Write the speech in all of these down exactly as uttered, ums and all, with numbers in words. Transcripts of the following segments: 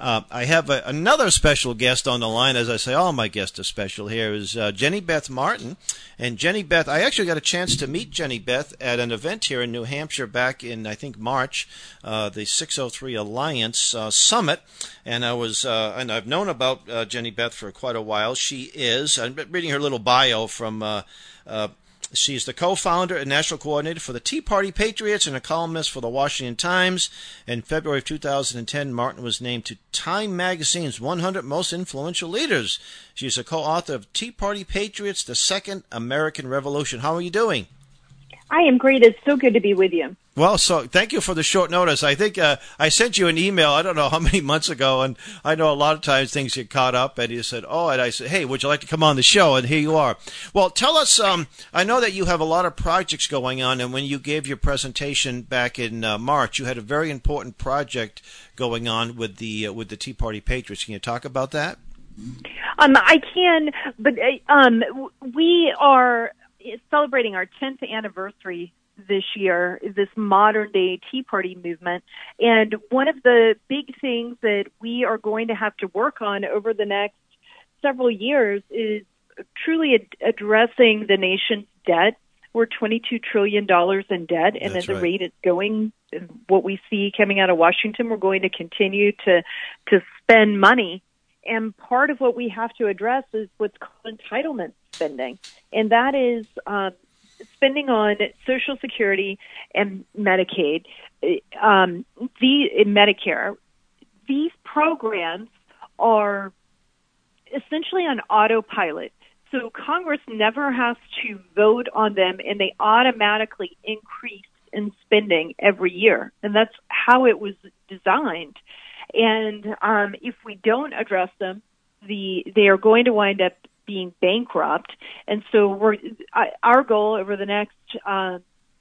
Uh, I have a, another special guest on the line. As I say, all my guests are special here, is uh, Jenny Beth Martin. And Jenny Beth, I actually got a chance to meet Jenny Beth at an event here in New Hampshire back in, I think, March, uh, the six oh three Alliance uh, Summit. And I was, uh, and I've known about uh, Jenny Beth for quite a while. She is, I'm reading her little bio from, uh, uh, she's the co-founder and national coordinator for the Tea Party Patriots and a columnist for the Washington Times. In February of two thousand ten, Martin was named to Time Magazine's one hundred Most Influential Leaders. She's a co-author of Tea Party Patriots, The Second American Revolution. How are you doing? I am great. It's so good to be with you. Well, so thank you for the short notice. I think uh, I sent you an email, I don't know how many months ago, and I know a lot of times things get caught up, and you said, oh, and I said, hey, would you like to come on the show? And here you are. Well, tell us, um, I know that you have a lot of projects going on, and when you gave your presentation back in uh, March, you had a very important project going on with the uh, with the Tea Party Patriots. Can you talk about that? Um, I can, but uh, um, we are celebrating our tenth anniversary this year, this modern day Tea Party movement. And one of the big things that we are going to have to work on over the next several years is truly ad- addressing the nation's debt. We're twenty-two trillion dollars in debt, and That's at the right. rate it's going, what we see coming out of Washington, we're going to continue to, to spend money. And part of what we have to address is what's called entitlement spending. And that is um, spending on Social Security and Medicaid, um, the Medicare. These programs are essentially on autopilot. So Congress never has to vote on them, and they automatically increase in spending every year. And that's how it was designed. And um, if we don't address them, the they are going to wind up being bankrupt. And so we're uh, our goal over the next uh,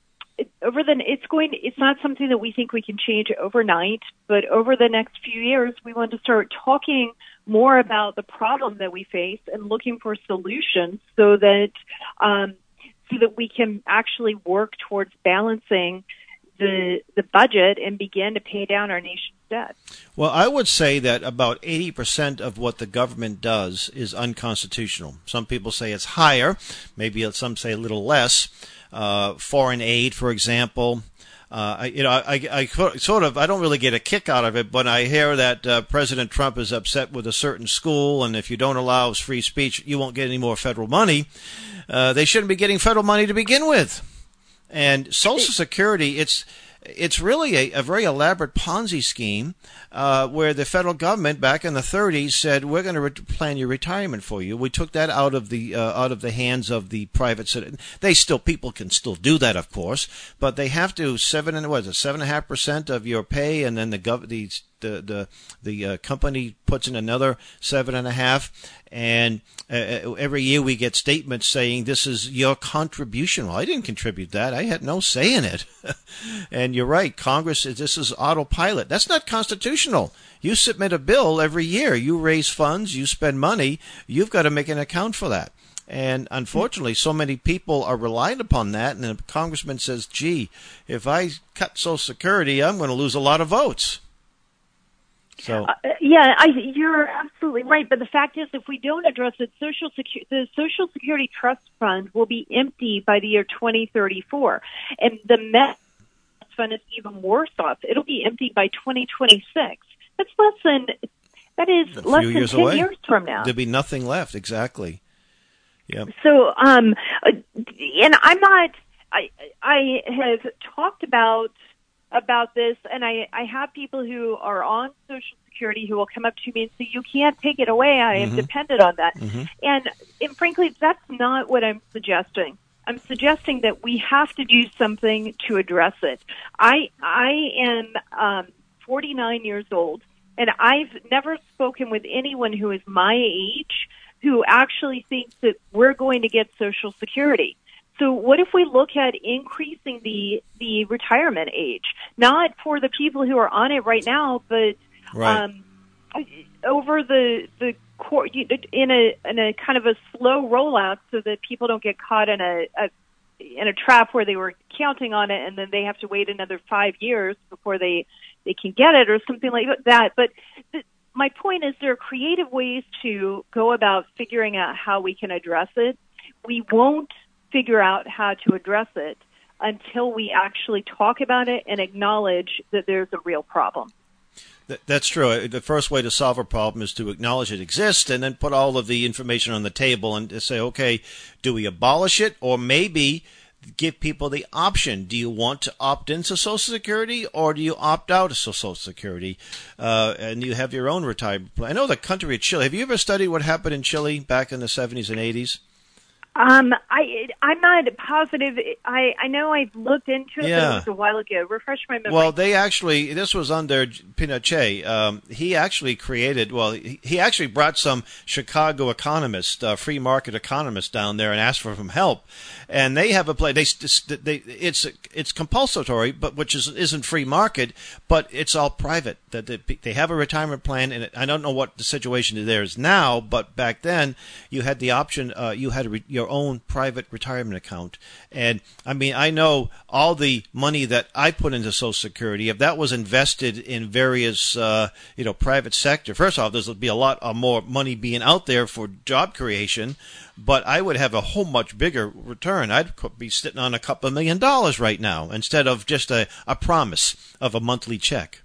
over the it's going it's not something that we think we can change overnight, but over the next few years, we want to start talking more about the problem that we face and looking for solutions so that um, so that we can actually work towards balancing the the budget and begin to pay down our nation's debt. Well, I would say that about eighty percent of what the government does is unconstitutional. Some people say it's higher, maybe some say a little less. Uh, foreign aid, for example. Uh, I, you know, I, I sort of, I don't really get a kick out of it, but I hear that uh, President Trump is upset with a certain school, and if you don't allow free speech, you won't get any more federal money. Uh, they shouldn't be getting federal money to begin with. And Social Security, it's it's really a, a very elaborate Ponzi scheme uh, where the federal government back in the thirties said, we're going to re- plan your retirement for you. We took that out of the uh, out of the hands of the private citizen. They still people can still do that, of course, but they have to seven and what is it seven and a half percent of your pay, and then the gov the the the, the uh, company puts in another seven and a half. And uh, every year we get statements saying this is your contribution. Well, I didn't contribute that. I had no say in it. And you're right. Congress, this is autopilot. That's not constitutional. You submit a bill every year. You raise funds. You spend money. You've got to make an account for that. And unfortunately, so many people are relying upon that. And the congressman says, gee, if I cut Social Security, I'm going to lose a lot of votes. So uh, yeah, I, you're absolutely right. But the fact is, if we don't address it, Social Secu- the Social Security Trust Fund will be empty by the year twenty thirty-four, and the Met Fund is even worse off. It'll be empty by twenty twenty-six. That's less than that is a less few than years ten away. years from now. There'll be nothing left. Exactly. Yeah. So, um, and I'm not. I I have talked about. about this, and I, I have people who are on Social Security who will come up to me and say, you can't take it away, I am mm-hmm. dependent on that. Mm-hmm. And, and frankly, that's not what I'm suggesting. I'm suggesting that we have to do something to address it. I, I am um, forty-nine years old, and I've never spoken with anyone who is my age who actually thinks that we're going to get Social Security. So what if we look at increasing the the retirement age, not for the people who are on it right now, but right. um, over the the court in a in a kind of a slow rollout, so that people don't get caught in a, a in a trap where they were counting on it and then they have to wait another five years before they they can get it or something like that. But the, creative ways to go about figuring out how we can address it. We won't figure out how to address it until we actually talk about it and acknowledge that there's a real problem. That's true. The first way to solve a problem is to acknowledge it exists and then put all of the information on the table and say, okay, do we abolish it, or maybe give people the option? Do you want to opt into Social Security, or do you opt out of Social Security? Uh, and you have your own retirement plan. I know the country of Chile. Have you ever studied what happened in Chile back in the seventies and eighties? Um, I, I'm not positive. I, I know I've looked into it, yeah. but it was a while ago. Refresh my memory. Well, they actually, this was under Pinochet. Um, he actually created, well, he, he actually brought some Chicago economists, uh, free market economists down there and asked for some help. And they have a play, they, they, it's, it's compulsory, but which is, isn't free market, but it's all private. That they, they have a retirement plan, and I don't know what the situation there is now, but back then you had the option, uh, you had a re, your own private retirement account. And I mean, I know all the money that I put into Social Security, if that was invested in various, uh, you know, private sector, first off, there's be a lot more money being out there for job creation, but I would have a whole much bigger return. I'd be sitting on a couple of million dollars right now instead of just a, a promise of a monthly check.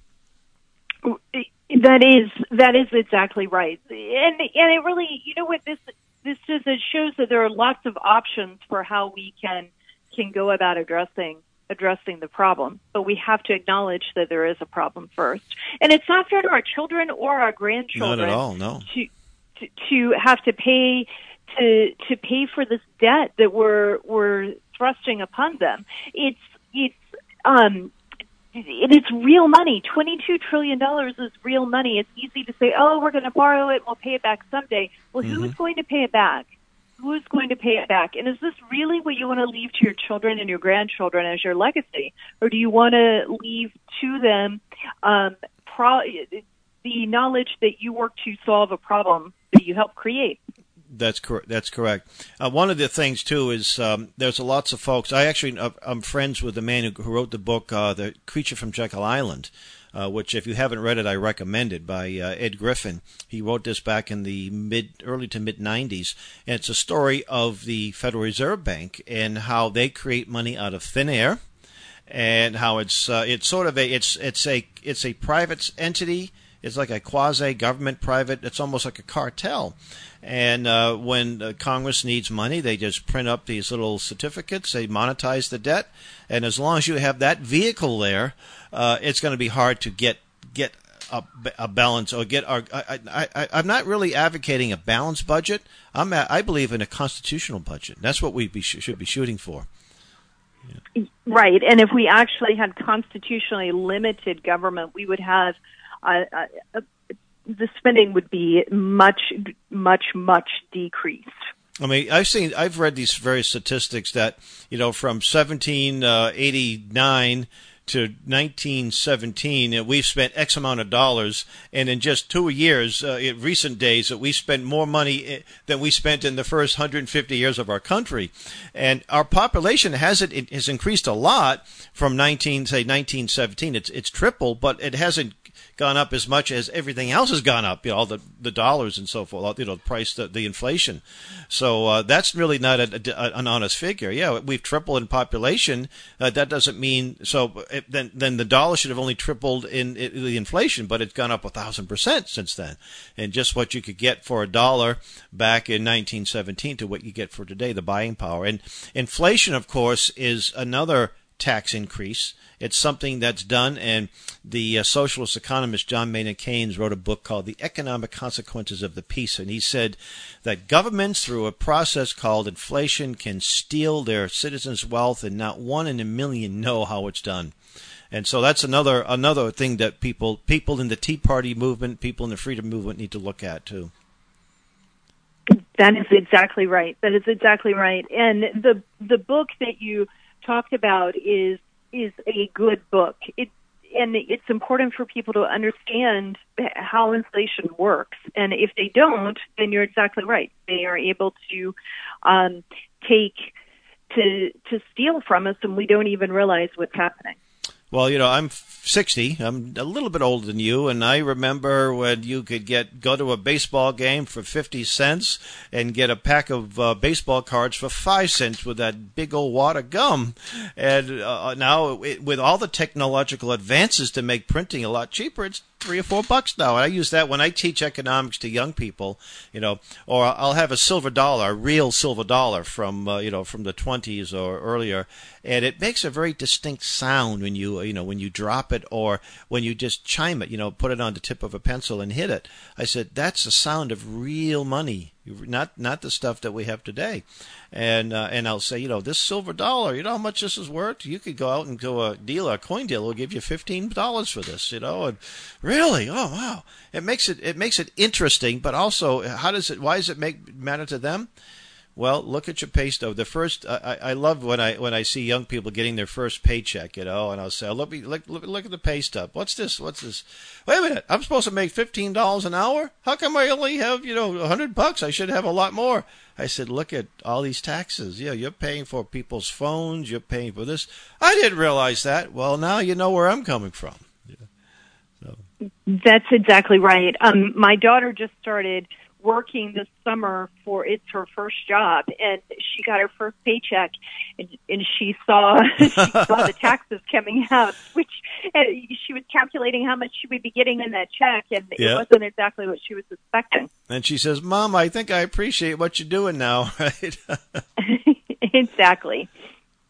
That is that is exactly right, and and it really, you know what, this this just it shows that there are lots of options for how we can can go about addressing addressing the problem, but we have to acknowledge that there is a problem first, and it's not fair to our children or our grandchildren. Not at all, no. To to, to have to pay to to pay for this debt that we're we're thrusting upon them. It's it's um. And it's real money. twenty-two trillion dollars is real money. It's easy to say, oh, we're going to borrow it, we'll pay it back someday. Well, mm-hmm. who's going to pay it back? Who's going to pay it back? And is this really what you want to leave to your children and your grandchildren as your legacy? Or do you want to leave to them um, pro- the knowledge that you work to solve a problem that you helped create? That's correct. That's correct. Uh, one of the things too is um, there's lots of folks. I actually uh, I'm friends with the man who, who wrote the book, uh, The Creature from Jekyll Island, uh, which if you haven't read it, I recommend it, by uh, Ed Griffin. He wrote this back in the mid, early to mid nineties, and it's a story of the Federal Reserve Bank and how they create money out of thin air, and how it's uh, it's sort of a it's it's a it's a private entity. It's like a quasi-government private. It's almost like a cartel. And uh, when uh, Congress needs money, they just print up these little certificates. They monetize the debt. And as long as you have that vehicle there, uh, it's going to be hard to get get a, a balance or get our. I, I, I, I'm not really advocating a balanced budget. I'm a, I believe in a constitutional budget. That's what we be, should be shooting for. Yeah. Right. And if we actually had constitutionally limited government, we would have. Uh, uh, the spending would be much, much, much decreased. I mean, I've seen, I've read these various statistics that, you know, from seventeen eighty-nine to nineteen seventeen, we've spent X amount of dollars, and in just two years, uh, in recent days, that we spent more money than we spent in the first one hundred fifty years of our country. And our population hasn't, it has increased a lot from nineteen, say nineteen seventeen. It's, it's tripled, but it hasn't gone up as much as everything else has gone up, you know, all the, the dollars and so forth, you know, the price, the, the inflation. So uh, that's really not a, a, an honest figure. Yeah, we've tripled in population. Uh, that doesn't mean, so it, then then the dollar should have only tripled in, in the inflation, but it's gone up a thousand percent since then. And just what you could get for a dollar back in nineteen seventeen to what you get for today, the buying power. And inflation, of course, is another tax increase. It's something that's done, and the uh, socialist economist John Maynard Keynes wrote a book called The Economic Consequences of the Peace, and he said that governments, through a process called inflation, can steal their citizens' wealth, and not one in a million know how it's done. And so that's another another thing that people people in the Tea Party movement, people in the freedom movement need to look at too. That is exactly right. That is exactly right. And the the book that you talked about is is a good book. It and it's important for people to understand how inflation works. And if they don't, then you're exactly right. They are able to um, take to to steal from us, and we don't even realize what's happening. Well, you know, I'm sixty. I'm a little bit older than you, and I remember when you could get go to a baseball game for fifty cents and get a pack of uh, baseball cards for five cents with that big old wad of gum. And uh, now, it, with all the technological advances to make printing a lot cheaper, it's three or four bucks now. I use that when I teach economics to young people, you know, or I'll have a silver dollar, a real silver dollar from, uh, you know, from the twenties or earlier. And it makes a very distinct sound when you, you know, when you drop it or when you just chime it, you know, put it on the tip of a pencil and hit it. I said, that's the sound of real money, not not the stuff that we have today. And uh, and I'll say, you know, this silver dollar, you know how much this is worth? You could go out and go a dealer, a coin dealer will give you fifteen dollars for this, you know. And really, oh wow, it makes it it makes it interesting. But also, how does it? Why does it make matter to them? Well, look at your pay stub. The first, I, I love when I when I see young people getting their first paycheck, you know, and I'll say, look, look, look, look at the pay stub. What's this? What's this? Wait a minute, I'm supposed to make fifteen dollars an hour? How come I only have, you know, a hundred bucks? I should have a lot more. I said, look at all these taxes. Yeah, you're paying for people's phones. You're paying for this. I didn't realize that. Well, now you know where I'm coming from. Yeah. So. That's exactly right. Um, my daughter just started working this summer for it's her first job, and she got her first paycheck, and, and she saw she saw the taxes coming out, which and she was calculating how much she would be getting in that check, and yeah. It wasn't exactly what she was expecting. And she says, "Mom, I think I appreciate what you're doing now." Right? Exactly.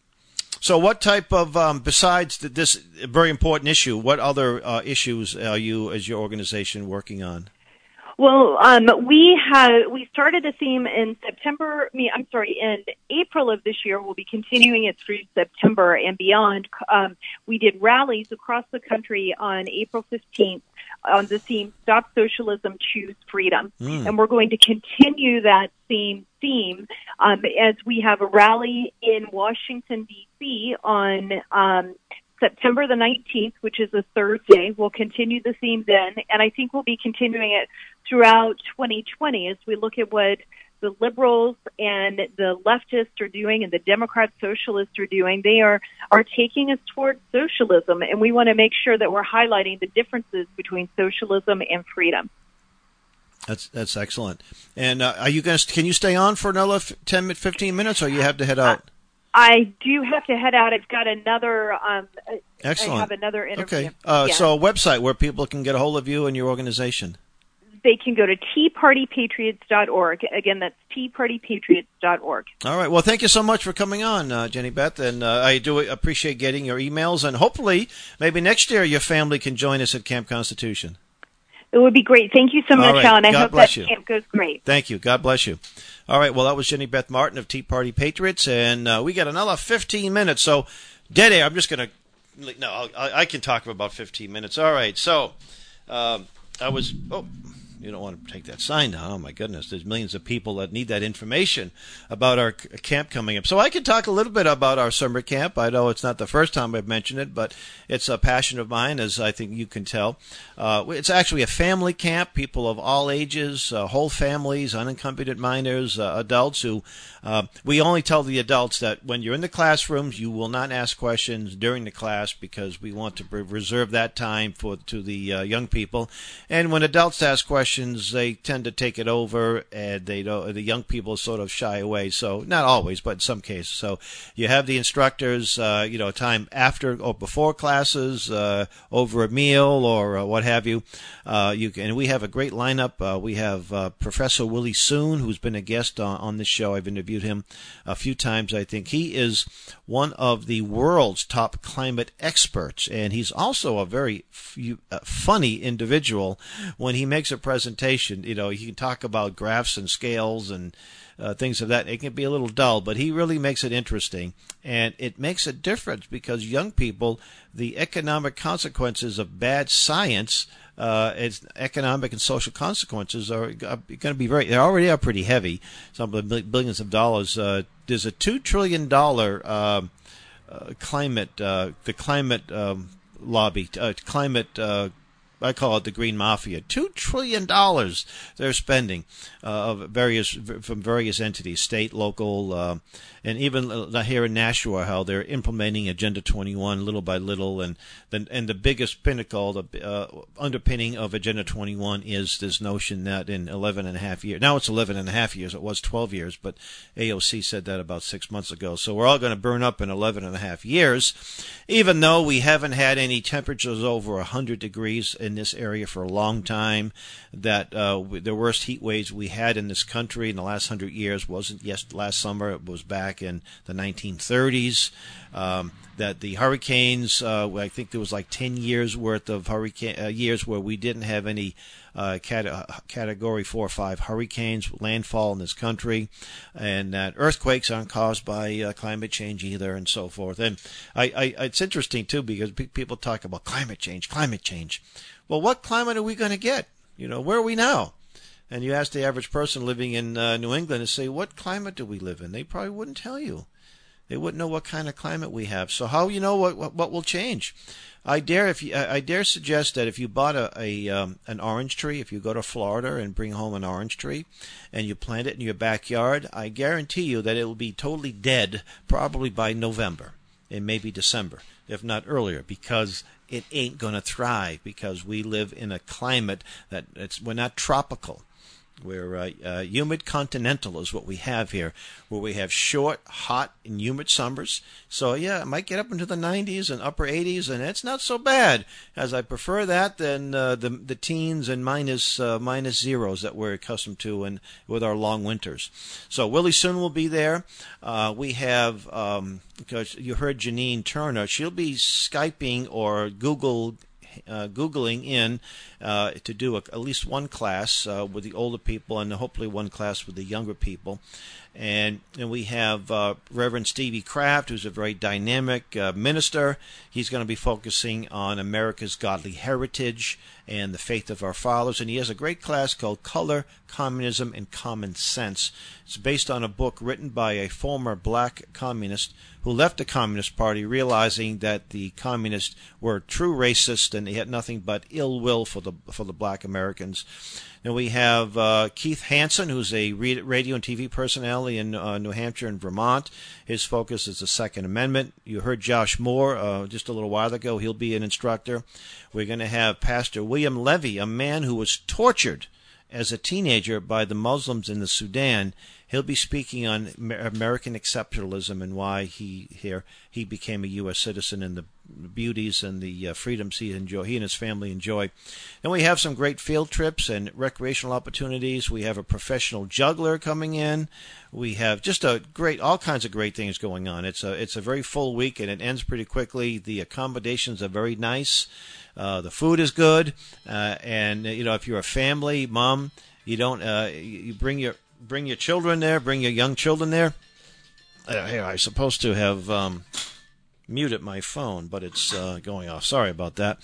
So, what type of um, besides this very important issue, what other uh, issues are you, as your organization, working on? Well, um, we have we started a theme in September. Me, I'm sorry, in April of this year. We'll be continuing it through September and beyond. Um, we did rallies across the country on April fifteenth on the theme "Stop Socialism, Choose Freedom," mm. and we're going to continue that same theme um, as we have a rally in Washington D C on Um, September the nineteenth, which is a Thursday. We'll continue the theme then, and I think we'll be continuing it throughout twenty twenty as we look at what the liberals and the leftists are doing and the Democrat socialists are doing. They are, are taking us towards socialism, and we want to make sure that we're highlighting the differences between socialism and freedom. That's that's excellent. And uh, are you going to, can you stay on for another ten, fifteen minutes, or you have to head out? Uh, I do have to head out. I've got another. Um, Excellent. I have another interview. Okay. Uh, yeah. So, a website where people can get a hold of you and your organization. They can go to tea party patriots dot org. Again, that's tea party patriots dot org. All right. Well, thank you so much for coming on, uh, Jenny Beth, and uh, I do appreciate getting your emails. And hopefully, maybe next year, your family can join us at Camp Constitution. It would be great. Thank you so much, right. Alan. I God hope bless that you. camp goes great. Thank you. God bless you. All right. Well, that was Jenny Beth Martin of Tea Party Patriots, and uh, we got another fifteen minutes. So, dead air. I'm just going to. No, I, I can talk for about fifteen minutes. All right. So, um, I was. Oh. You don't want to take that sign down. Oh, my goodness. There's millions of people that need that information about our camp coming up. So I can talk a little bit about our summer camp. I know it's not the first time I've mentioned it, but it's a passion of mine, as I think you can tell. Uh, it's actually a family camp, people of all ages, uh, whole families, unaccompanied minors, uh, adults who uh, we only tell the adults that when you're in the classrooms, you will not ask questions during the class because we want to reserve that time for to the uh, young people. And when adults ask questions, they tend to take it over, and they don't, the young people sort of shy away. So not always, but in some cases. So you have the instructors, uh, you know, time after or before classes, uh, over a meal or uh, what have you. Uh, you can, and we have a great lineup. Uh, we have uh, Professor Willie Soon, who's been a guest on, on this show. I've interviewed him a few times. I think he is one of the world's top climate experts, and he's also a very f- uh, funny individual when he makes a presentation. Presentation, you know, he can talk about graphs and scales and uh, things of that. It can be a little dull, but he really makes it interesting, and it makes a difference because young people, the economic consequences of bad science, uh, its economic and social consequences are, are going to be very. They already are pretty heavy. Some of the billions of dollars. Uh, there's a two trillion dollar uh, uh, climate, uh, the climate um, lobby, uh, climate. Uh, I call it the Green Mafia. Two trillion dollars they're spending uh, of various from various entities, state, local, uh, and even uh, here in Nashua, how they're implementing Agenda twenty-one little by little, and the and the biggest pinnacle, the uh, underpinning of Agenda twenty-one is this notion that in eleven and a half years, now it's eleven and a half years, it was twelve years, but A O C said that about six months ago. So we're all going to burn up in eleven and a half years, even though we haven't had any temperatures over one hundred degrees in this area for a long time. That uh, the worst heat waves we had in this country in the last hundred years wasn't yes last summer, it was back in the nineteen thirties. Um, that the hurricanes, uh, I think there was like ten years worth of hurricane uh, years where we didn't have any uh, cat- uh, category four or five hurricanes landfall in this country, and that earthquakes aren't caused by uh, climate change either, and so forth. And I, I, it's interesting too, because pe- people talk about climate change, climate change. Well, what climate are we going to get? You know, where are we now? And you ask the average person living in uh, New England and say, what climate do we live in? They probably wouldn't tell you. They wouldn't know what kind of climate we have. So how you know what what, what will change? I dare if you, I dare suggest that if you bought a, a um, an orange tree, if you go to Florida and bring home an orange tree, and you plant it in your backyard, I guarantee you that it will be totally dead probably by November and maybe December, if not earlier, because it ain't going to thrive, because we live in a climate that it's we're not tropical. We're uh, uh, humid continental is what we have here, where we have short, hot, and humid summers. So, yeah, it might get up into the nineties and upper eighties, and it's not so bad, as I prefer that than uh, the the teens and minus, uh, minus zeros that we're accustomed to and with our long winters. So Willie Soon will be there. Uh, we have, um, because you heard Janine Turner, she'll be Skyping or Google Uh, Googling in uh, to do a, at least one class uh, with the older people, and hopefully one class with the younger people. And, and we have uh, Reverend Stevie Kraft, who's a very dynamic uh, minister. He's going to be focusing on America's godly heritage and the faith of our fathers. And he has a great class called Color, Communism, and Common Sense. It's based on a book written by a former black communist who left the Communist Party realizing that the communists were true racists and they had nothing but ill will for the for the black Americans. And we have uh, Keith Hansen, who's a radio and T V personality in uh, New Hampshire and Vermont. His focus is the Second Amendment. You heard Josh Moore uh, just a little while ago. He'll be an instructor. We're going to have Pastor William Levy, a man who was tortured as a teenager by the Muslims in the Sudan. He'll be speaking on American exceptionalism and why he here he became a U S citizen and the beauties and the uh, freedoms he enjoy, he and his family enjoy. And we have some great field trips and recreational opportunities. We have a professional juggler coming in. We have just a great, all kinds of great things going on. It's a it's a very full week, and it ends pretty quickly. The accommodations are very nice. Uh, the food is good, uh, and you know, if you're a family, mom, you don't uh, you bring your Bring your children there. Bring your young children there. Uh, here, I'm supposed to have um, muted my phone, but it's uh, going off. Sorry about that.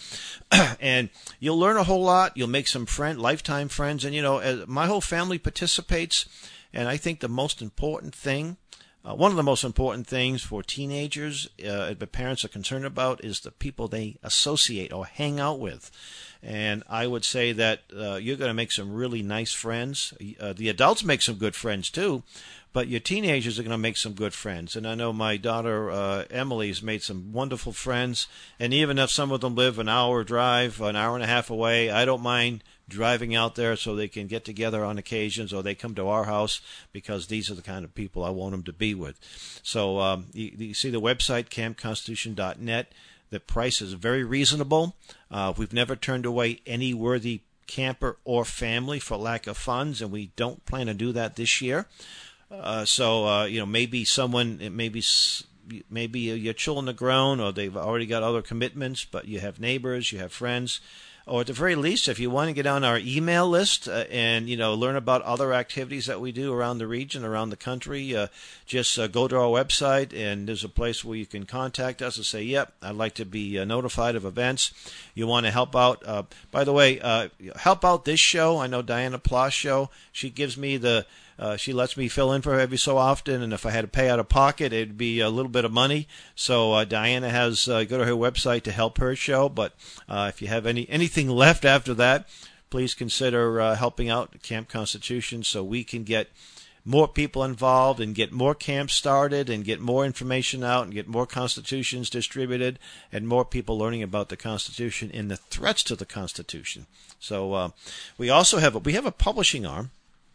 And you'll learn a whole lot. You'll make some friend, lifetime friends. And, you know, as my whole family participates. And I think the most important thing, uh, one of the most important things for teenagers uh, that parents are concerned about is the people they associate or hang out with. And I would say that uh, you're going to make some really nice friends. Uh, the adults make some good friends, too. But your teenagers are going to make some good friends. And I know my daughter, uh, Emily's made some wonderful friends. And even if some of them live an hour drive, an hour and a half away, I don't mind driving out there so they can get together on occasions, or they come to our house, because these are the kind of people I want them to be with. So um, you, you see the website, camp constitution dot net. The price is very reasonable. Uh, we've never turned away any worthy camper or family for lack of funds, and we don't plan to do that this year. Uh, so, uh, you know, maybe someone, maybe maybe your children are grown, or they've already got other commitments, but you have neighbors, you have friends. Or at the very least, if you want to get on our email list uh, and, you know, learn about other activities that we do around the region, around the country, uh, just uh, go to our website, and there's a place where you can contact us and say, yep, I'd like to be uh, notified of events. You want to help out. Uh, by the way, uh, help out this show. I know Diana Ploss show. She gives me the Uh, she lets me fill in for her every so often, and if I had to pay out of pocket, it'd be a little bit of money. So uh, Diana has uh, go to her website to help her show. But uh, if you have any anything left after that, please consider uh, helping out Camp Constitution so we can get more people involved and get more camps started and get more information out and get more constitutions distributed and more people learning about the Constitution and the threats to the Constitution. So uh, we also have a, we have a publishing arm,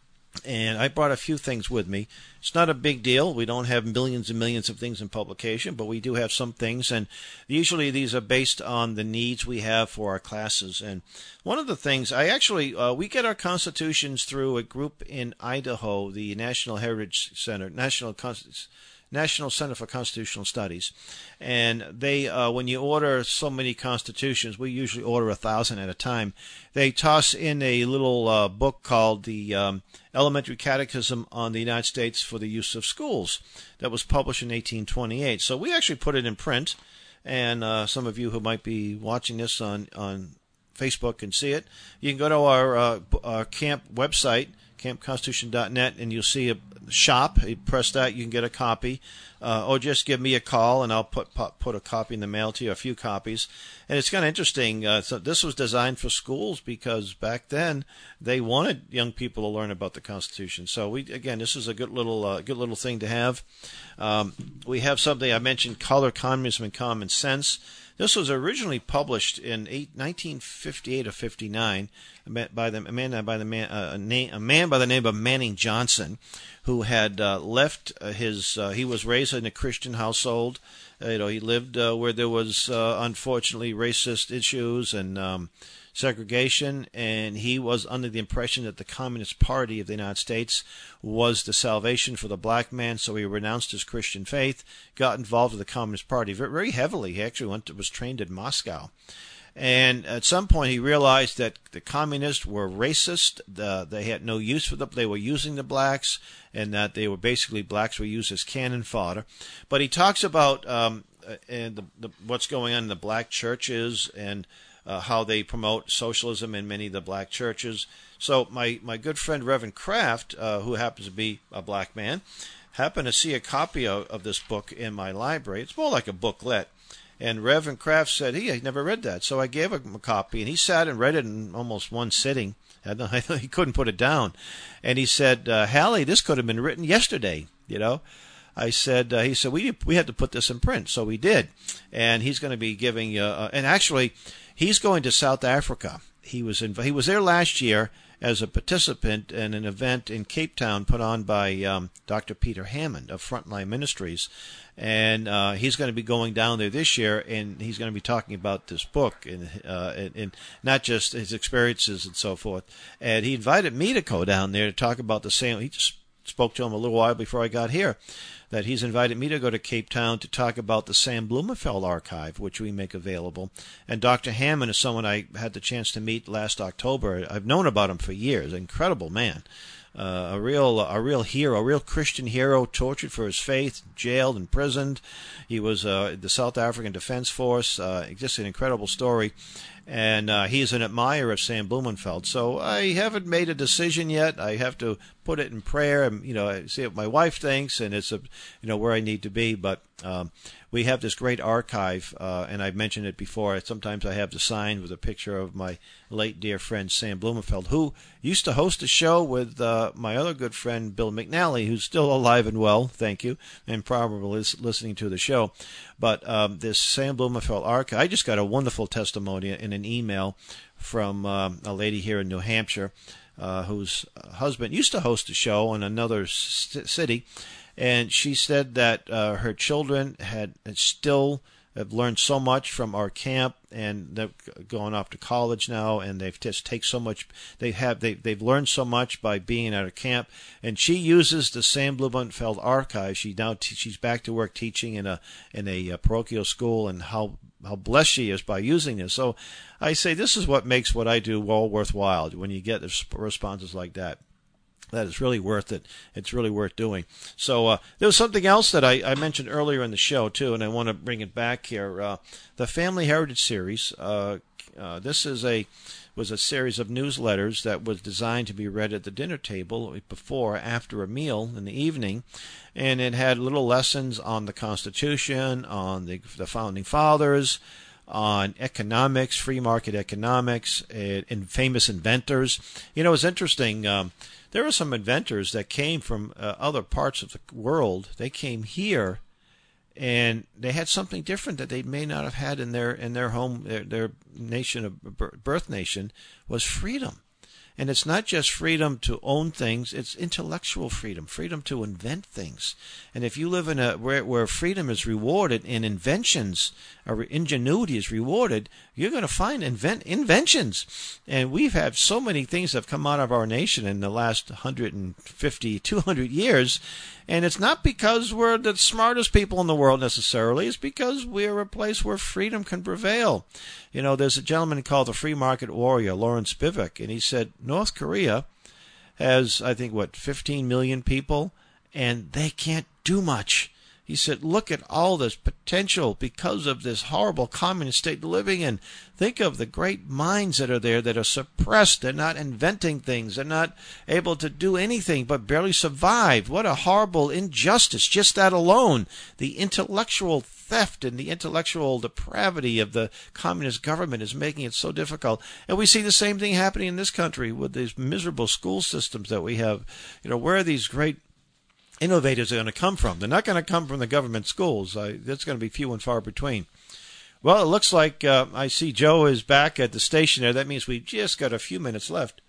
and I brought a few things with me. It's not a big deal. We don't have millions and millions of things in publication, but we do have some things, and usually these are based on the needs we have for our classes. And one of the things, I actually, uh, we get our constitutions through a group in Idaho, the National Heritage Center, National Const- National Center for Constitutional Studies, and they, uh, when you order so many constitutions, we usually order a thousand at a time. They toss in a little uh, book called the um, Elementary Catechism on the United States for the Use of Schools that was published in eighteen twenty-eight. So we actually put it in print, and uh, some of you who might be watching this on on Facebook can see it. You can go to our, uh, our camp website, camp constitution dot net, and you'll see a shop. You press that, you can get a copy, uh, or just give me a call, and I'll put put a copy in the mail to you, a few copies. And it's kind of interesting. Uh, so this was designed for schools because back then they wanted young people to learn about the Constitution. So we again, this is a good little uh, good little thing to have. Um, we have something I mentioned: Color, Communism, and Common Sense. This was originally published in nineteen fifty-eight or fifty-nine by the a man by the man uh, a, name, a man by the name of Manning Johnson, who had uh, left his. Uh, he was raised in a Christian household. Uh, you know, he lived uh, where there was uh, unfortunately racist issues and um, segregation, and he was under the impression that the Communist Party of the United States was the salvation for the black man, so he renounced his Christian faith, got involved with the Communist Party very heavily. He actually went to, was trained in Moscow. And at some point he realized that the communists were racist, the, they had no use for them, they were using the blacks, and that they were basically, blacks were used as cannon fodder. But he talks about um, and the, the, what's going on in the black churches and uh, how they promote socialism in many of the black churches. So my, my good friend Reverend Kraft, uh, who happens to be a black man, happened to see a copy of, of this book in my library. It's more like a booklet. And Reverend Kraft said he had never read that. So I gave him a copy, and he sat and read it in almost one sitting. He couldn't put it down. And he said, uh, Hallie, this could have been written yesterday, you know. I said, uh, he said, we we had to put this in print. So we did. And he's going to be giving, uh, uh, and actually, he's going to South Africa. He was in, he was there last year as a participant in an event in Cape Town put on by um, Doctor Peter Hammond of Frontline Ministries. And uh, he's going to be going down there this year, and he's going to be talking about this book and, uh, and, and not just his experiences and so forth. And he invited me to go down there to talk about the same. He just spoke to him a little while before I got here, that he's invited me to go to Cape Town to talk about the Sam Blumenfeld archive, which we make available. And Doctor Hammond is someone I had the chance to meet last October. I've known about him for years. An incredible man. Uh, a real, a real hero, a real Christian hero, tortured for his faith, jailed, imprisoned. He was uh, the South African Defense Force. Uh, just an incredible story, and uh, he's an admirer of Sam Blumenfeld. So I haven't made a decision yet. I have to put it in prayer, and you know, see what my wife thinks, and it's a, you know, where I need to be. But um, we have this great archive, uh, and I've mentioned it before. Sometimes I have the sign with a picture of my late dear friend Sam Blumenfeld, who used to host a show with uh, my other good friend Bill McNally, who's still alive and well, thank you, and probably is listening to the show. But um, this Sam Blumenfeld archive, I just got a wonderful testimony in an email from um, a lady here in New Hampshire uh, whose husband used to host a show in another c- city, and she said that uh, her children had, had still have learned so much from our camp, and they're going off to college now, and they've just take so much. They have they they've learned so much by being at a camp, and she uses the Sam Blumenfeld archive. She now te- she's back to work teaching in a in a, a parochial school, and how how blessed she is by using this. So I say this is what makes what I do well worthwhile. When you get responses like that. That is really worth it. It's really worth doing. So uh, there was something else that I, I mentioned earlier in the show, too, and I want to bring it back here. Uh, the Family Heritage Series uh, Uh, this is a was a series of newsletters that was designed to be read at the dinner table before, after a meal in the evening, and it had little lessons on the Constitution, on the, the Founding Fathers, on economics, free market economics, and, and famous inventors. You know, it's interesting. Um, there were some inventors that came from uh, other parts of the world. They came here, and they had something different that they may not have had in their in their home, their, their nation of birth nation, was freedom. And it's not just freedom to own things, it's intellectual freedom, freedom to invent things. And if you live in a where, where freedom is rewarded and inventions or ingenuity is rewarded, you're going to find invent inventions. And we've had so many things that have come out of our nation in the last one hundred fifty, two hundred years. And it's not because we're the smartest people in the world necessarily. It's because we're a place where freedom can prevail. You know, there's a gentleman called the free market warrior, Lawrence Spivak, and he said North Korea has, I think, what, fifteen million people, and they can't do much. He said, look at all this potential because of this horrible communist state they're living in. Think of the great minds that are there that are suppressed. They're not inventing things. They're not able to do anything but barely survive. What a horrible injustice. Just that alone. The intellectual theft and the intellectual depravity of the communist government is making it so difficult. And we see the same thing happening in this country with these miserable school systems that we have. You know, where are these great innovators are going to come from? They're not going to come from the government schools. Uh, that's going to be few and far between. Well, it looks like uh, I see Joe is back at the station there. That means we've just got a few minutes left.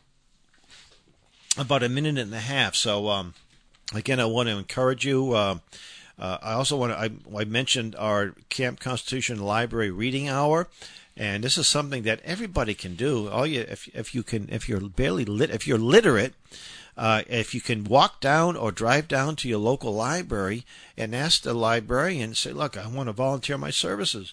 About a minute and a half. So, um, again, I want to encourage you. Uh, uh, I also want to, I, I mentioned our Camp Constitution Library Reading Hour. And this is something that everybody can do. All you, if, if you can, if you're barely lit, if you're literate, Uh, if you can walk down or drive down to your local library and ask the librarian, say, look, I want to volunteer my services.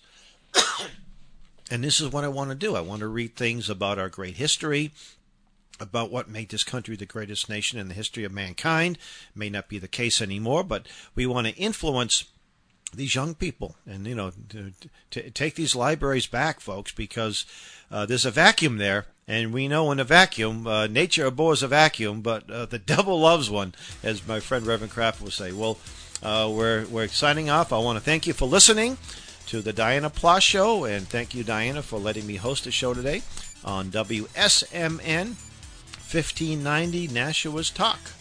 And this is what I want to do. I want to read things about our great history, about what made this country the greatest nation in the history of mankind. May not be the case anymore, but we want to influence these young people and, you know, to, to take these libraries back, folks, because uh, there's a vacuum there. And we know in a vacuum, uh, nature abhors a vacuum, but uh, the devil loves one, as my friend Reverend Kraft will say. Well, uh, we're we're signing off. I want to thank you for listening to the Diana Ploss Show, and thank you, Diana, for letting me host the show today on W S M N fifteen ninety Nashua's Talk.